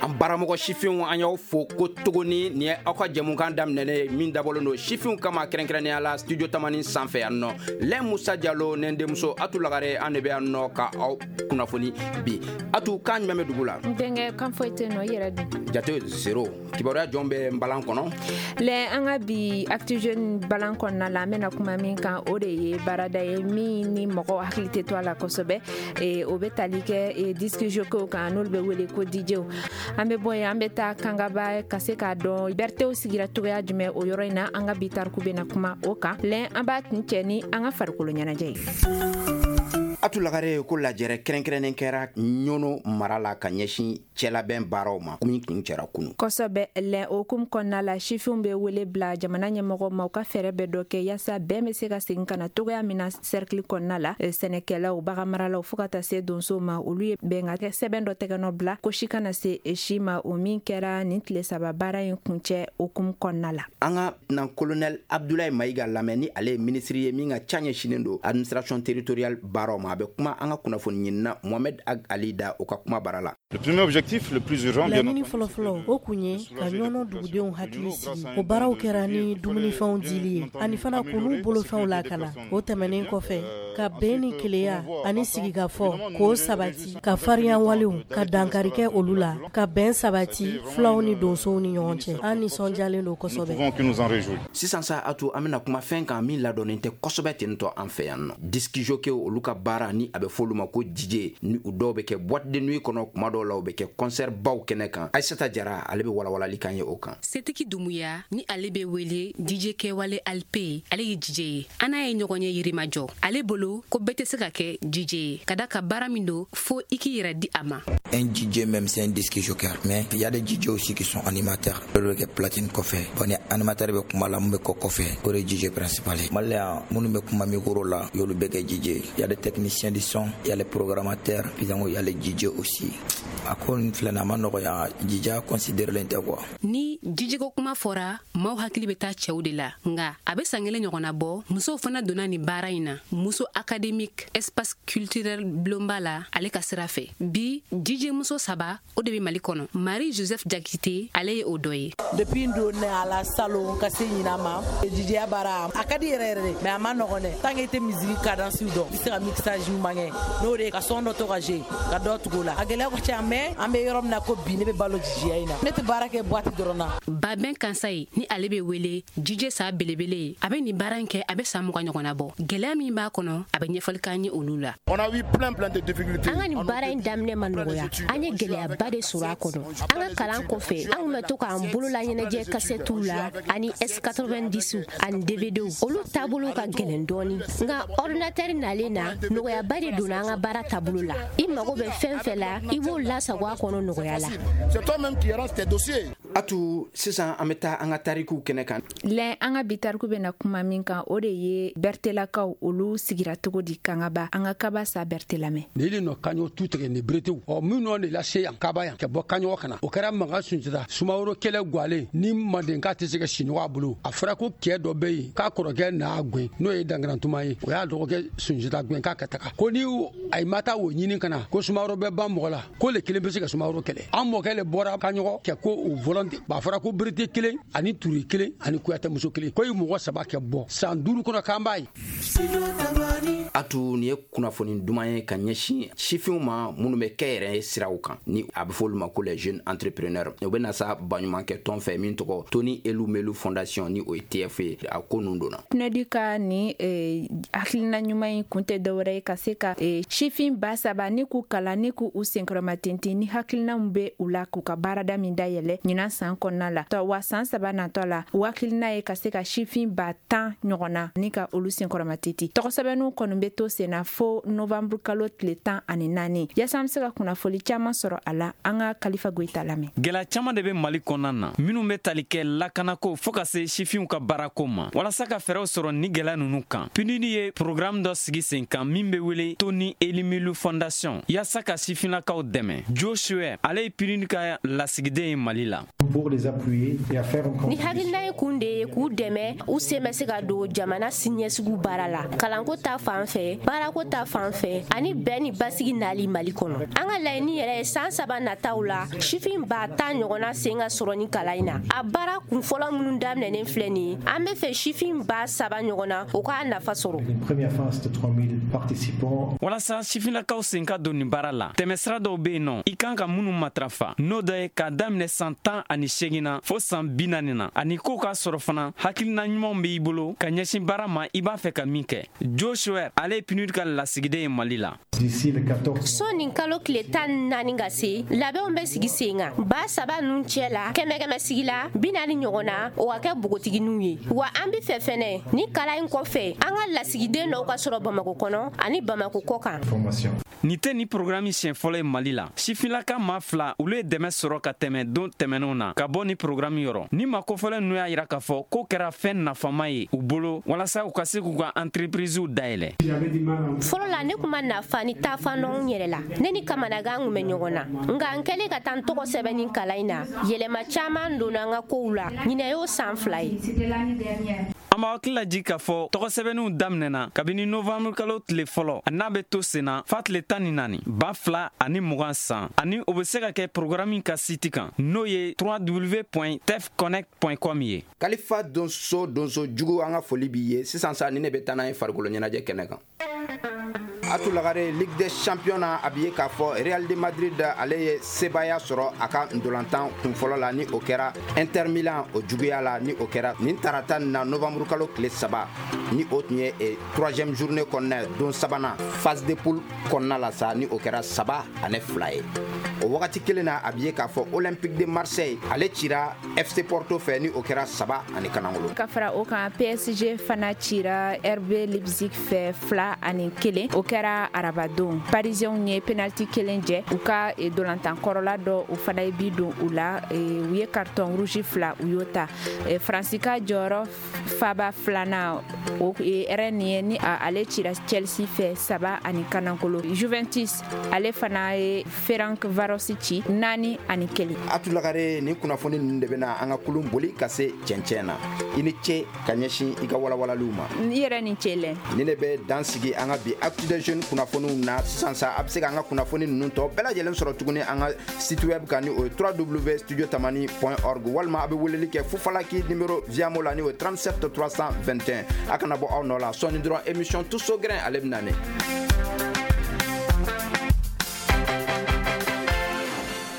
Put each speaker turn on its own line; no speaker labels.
an baramɔgɔ sifinw an y'aw fo ko tuguni ni aw ka jɛmukan daminɛ min dabɔlen don sifinw kama kɛrɛnkɛrɛnnenya la studio tamani sanfɛ yan nɔ lɛ musa jalo ne denmuso atu lagare an de bɛ yan nɔ ka aw kunnafoni bi atu kan jumɛn bɛ dugu la
denkɛ kan foyi tɛ nɔ yɛrɛ dun
jate 0 kibaruya jɔn bɛ balan kɔnɔ
lɛ an ka bi actu jeune balan kɔnɔna la an bɛna kuma min kan o de ye baarada ye min ni mɔgɔw hakili tɛ to a la kosɛbɛ o bɛ tali kɛ disque jockeyw kan n'olu bɛ wele ko DJw an bɛ bɔ yen an bɛ taa kangaba ka se k'a dɔn bertew sigira cogoya jumɛn o yɔrɔ in na an ka bi tariku bɛna kuma o kan lɛn an b'a kun cɛ ni an ka farikolo ɲɛnajɛ ye
atu lagare ko lajɛrɛ kɛrɛnkɛrɛnnen kɛra ɲɔno mara la ka ɲɛsin cɛlabɛn baaraw ma min kun cɛra kunu kosɛbɛ
lɛn okumu kɔnɔna la sifinw bɛ wele bila jamana ɲɛmɔgɔ ma u ka fɛɛrɛ bɛɛ dɔ kɛ yaasa bɛɛ bɛ se ka segin ka na togoya min na cercle kɔnɔna la sɛnɛkɛlaw baganmaralaw fo ka taa se donsow ma olu ye bɛn ka kɛ sɛbɛn dɔ tɛgɛnɔ bila ko si kana se si ma o min kɛra nin tile saba baara in kuncɛ okumu kɔnɔna la
an ka nan colonel Abdoulaye Mayiga lamɛn ni ale ye ministre ye min ka ca ɲɛsinen don administration territoriale baaraw ma a bɛ kuma an ka kunnafoni ɲinina Mohamed Ag Ali da o ka kuma bara la.
Le premier objectif le plus urgent bien
laɲini fɔlɔfɔlɔ o kun ye ka ɲɔnɔ dugudenw hakili sigi o baaraw kɛra ni dumunifɛnw dili ye ani fana k'olu bolofɛnw lakana o tɛmɛnen kɔfɛ ka bɛn ni keleya ani sigikafɔ k'o sabati ka farinya walew ka dankari kɛ olu la ka bɛn sabati fulaw ni donsow ni ɲɔgɔn cɛ an nisɔndiyalen don kosɛbɛ
sisan sa atu an bɛna kuma fɛn kan min ladɔnnen tɛ kosɛbɛ tentɔ an fɛ yan nɔ disque jockeyw olu ka baara ni a bɛ fɔ olu ma ko DJ ni u dɔw bɛ kɛ boîte de nuit kɔnɔ kuma dɔw la u bɛ kɛ concert baw kɛnɛ kan Aïssata Jara ale bɛ walawalali kan ye o kan
Setiki Dumuya ni ale bɛ wele DJ Kɛwale Alpe ale ye DJ ye an n'a ye ɲɔgɔn ye yirimajɔ ale bolo ko bɛɛ tɛ se ka kɛ DJ ye ka da ka baara min don fo i k'i yɛrɛ di a ma
un DJ même c'est un disque jockey mais il y a des DJ aussi qui sont animateurs le que platine kɔfɛ bon ni animateur bɛ kuma la mun bɛ kɔ kɔfɛ o de DJ principal ye malien minnu bɛ kuma micro la y'olu bɛ kɛ DJ il y a des techniciens du son il y a les programmateurs puis il y a les DJ aussi a ko n filɛ na ma nɔgɔya DJ considérelen tɛ quoi
ni DJ ko kuma fɔra maaw hakili bɛ taa cɛw de la nga a bɛ san kelen ɲɔgɔnna bɔ musow fana donna ni baara in na muso académique espace culturel blomba la ale ka sira fɛ bi DJ muso saba o de bɛ Mali kɔnɔ Marie Joseph Jakite ale ye o dɔ ye
depuis don ne ala salon ka se ɲina ma DJ baara a ka di yɛrɛ yɛrɛ mais a ma nɔgɔn dɛ tant que i tɛ musique cadence dɔn i se ka mixage mangɛ n'o de ka son dɔ to ka jouer ka dɔ tugu la a gɛlɛya ka ca mais an bɛ yɔrɔ min na ko bi ne bɛ balo DJ in na ne tɛ baara kɛ boîte dɔrɔn na
Babɛn Kansayi ni ale bɛ wele DJ sa belebele ye a bɛ nin baara in kɛ a bɛ san 20 ɲɔgɔnna bɔ gɛlɛya min b'a kɔnɔ a bɛ ɲɛfɔli k'an ye olu la
on a eu plein de difficultés
an ka nin baara in daminɛ ma nɔgɔya an ye gɛlɛyaba de sɔrɔ a kɔnɔ an ka kalan kɔfɛ anw bɛ to k'an bolola ɲɛnajɛ kasɛtiw la ani S90 ani DVDw olu taabolo ka gɛlɛn dɔɔni nka ordinateur nalen na nɔgɔyaba de donna an ka baara taabolo la i mago bɛ fɛn fɛn la i b'o lasago a kɔnɔ nɔgɔya la
c'est toi même qui range tes dossiers
atu sisan an bɛ taa an ka tarikuw kɛnɛ kan
lɛn an ka bi tariku bɛna kuma min kan o de ye bertelakaw olu sigira cogo di kangaba an ka kaba sa berte lamɛn
nili nɔ kaɲɔ tu tigɛ ni beretew minnu de lase yan kaba yan ka bɔ kaɲɔgɔn kana o kɛra manga sunjata sumaworo kɛlɛ gwalen ni mandenka tɛ se ka siɲɔgɔn a bolo a fɔra ko cɛ dɔ bɛ yen k'a kɔrɔkɛ n'a gɛn n'o ye dankarantuma ye o y'a dɔgɔkɛ sunjata gɛn k'a ka taga ko ni a ma taa o ɲini kana ko sumaworo bɛ ban mɔgɔ la ko le kelen bɛ se ka sumaworo kɛlɛ an mɔkɛ le bɔra kaɲɔgɔn kɛ ko o volonté b'a fɔra ko berete kelen ani turi kelen ani kuyate muso kelen ko ye mɔgɔ saba kɛ bɔ san 5 kɔnɔ k'an b'a ye
atu ni ye kunnafoni duman ye ka ɲɛsin sifinw ma minnu bɛ kɛ yɛrɛ siraw kan ni a bɛ fɔ olu ma ko les jeunes entrepreneurs o bɛ na sa baɲumankɛ tɔn fɛ min tɔgɔ Tony Elumelu Fondation ni o ye TF ye a ko ninnu donna
PNUD ka ni hakilina ɲuman in kun tɛ dɔwɛrɛ ye ka se ka sifin ba saba ni k'u kalan ni k'u senkɔrɔma tenten ni hakilinaw bɛ u la k'u ka baarada min dayɛlɛ ɲinan san kɔnɔna la wa san saba natɔ la u hakilina ye ka se ka sifin ba 10 ɲɔgɔnna ni ka olu senkɔrɔma teti tɔgɔsɛbɛnninw kɔni bɛ to senna fo novembre kalo tile 14 yaasa an bɛ se ka kunnafoli caman sɔrɔ a la an ka Kalifa Goyita lamɛn
gɛlɛya caman de bɛ Mali kɔnɔna na minnu bɛ tali kɛ lakanako fo ka se sifinw ka baarako ma walasa ka fɛɛrɛw sɔrɔ ni gɛlɛya ninnu kan PNUD ye programme dɔ sigi sen kan min bɛ wele Tony Elumelu Fondation yaasa ka sifinlakaw dɛmɛ Joe Shuer ale ye PNUD ka lasigiden ye Mali la
pour les appuyer et à faire un
ni hakilina kunde ku dɛmɛ u sen bɛ se ka don jamana siniɲɛsigiw baara la kalanko ta fan fɛ baarako ta fan fɛ ani bɛn ni basigi nali mali kɔnɔ an ka laɲini yɛrɛ ye san 3 nataw la sifin ba ta ɲɔgɔnna sen ka sɔrɔ ni kalan in na a baara kunfɔlɔ minnu daminɛnen filɛ nin ye an bɛ fɛ sifin ba 3 ɲɔgɔnna o k'a nafa sɔrɔ
walasa sifinlakaw sen ka don nin baara la tɛmɛsira dɔw be yen nɔ i kan ka minnu matrafa n'o dɔ ye k'a daminɛ san 18 na fo san 40 na ani ko k'a sɔrɔ fana hakilina ɲumanw b'i bolo ka ɲɛsin baara ma i b'a fɛ ka min kɛ Joshua ale ye PNUD ka lasigiden ye Mali la
so nin kalo tile 14 ka se labɛnw bɛ sigi sen kan ba 3 ninnu cɛ la kɛmɛ sigi la 40 ɲɔgɔn na o ka kɛ bogotigininw ye wa an bi fɛ fɛnɛ ni kalan in kɔfɛ an ka lasigiden dɔw ka sɔrɔ Bamako kɔnɔ ani Bamako kɔ kan
ni tɛ ni programme siɲɛ fɔlɔ ye Mali la sifinlaka ma 2 olu ye dɛmɛ sɔrɔ ka tɛmɛ don tɛmɛnenw na ka bɔ ni programme yɔrɔ ni ma kofɔlen n'u y'a yira k'a fɔ ko kɛra fɛn nafama ye u bolo walasa u ka se k'u ka entreprisew dayɛlɛ
fɔlɔ la ne kuma nafa ni taafan dɔn yɛrɛ la ne ni kamanagan kun bɛ ɲɔgɔn na nka n kɛlen ka taa n tɔgɔ sɛbɛn ni kalan in na yɛlɛma caman donna an ka kow la ɲinɛ y'o san 2 ye
an b'a hakili laji k'a fɔ tɔgɔ sɛbɛnniw daminɛna kabini novembre kalo tile fɔlɔ a n'a bɛ to senna fa tile 14 2020 san ani o bɛ se ka kɛ programme ka site kan n'o ye www.tefconnect.com ye
Kalifa donso jugu an ka foli b'i ye sisan sa ni ne bɛ taa n'a ye farikolo ɲɛnajɛ kɛnɛ kan atu lagare Ligue des Champions na a b'i ye k'a fɔ Real de Madrid ale ye sebaya sɔrɔ a ka ndolantan kunfɔlɔ la ni o kɛra Inter Milan o juguya la ni o kɛra nin tarata na novembre kalo tile 3 ni o tun ye 3e journée kɔnɔna don sabanan phase de poule kɔnɔna la sa ni o kɛra 3-2 ye o wagati kelen na a b'i ye k'a fɔ Olympique de Marseille ale cira FC Porto fɛ ni o kɛra 3-0
ka fara o kan PSG fana cira RB Leipzig fɛ 2-1 o kɛra arabadon Parisiens ye penalty kelen jɛ u ka dolantan kɔrɔla dɔ o fana ye bi don u la u ye carton rouge 2 u y'o ta Fransika jɔyɔrɔ faba 2nan o RN ye ni ale cira Chelsea fɛ 3-0 Juventus ale fana ye Ferenc Varosi ci 4-1
atu lagare ni kunnafoni ninnu de bɛna an ka kulun boli ka se cɛncɛn na i ni ce ka ɲɛsin i ka walawalaliw ma
ni yɛrɛ ni cɛlɛ
ni ne bɛ dan sigi an ka bi Actu des Jeunes kunnafoniw na sisan sa a bɛ se ka an ka kunnafoni ninnu tɔ bɛɛ lajɛlen sɔrɔ tuguni an ka site web kan ni o ye www.studiotamani.org walima a bɛ weleli kɛ fufalaki numéro Viamo la ni o ye 37 321 a kana bɔ aw nɔ la sɔɔni dɔrɔn émission Tous au grain ale bɛ na ne